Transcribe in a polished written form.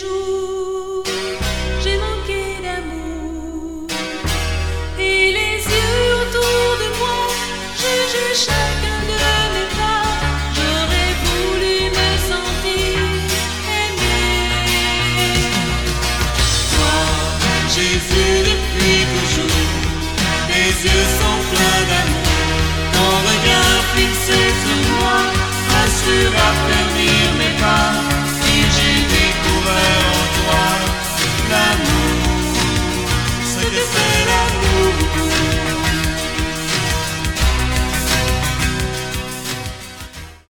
jours, j'ai manqué d'amour. Et les yeux autour de moi jugent chacun de mes pas. J'aurais voulu me sentir aimée. Toi, Jésus, depuis toujours, tes yeux sont pleins d'amour. Ton regard fixé sur moi assure à faire vivre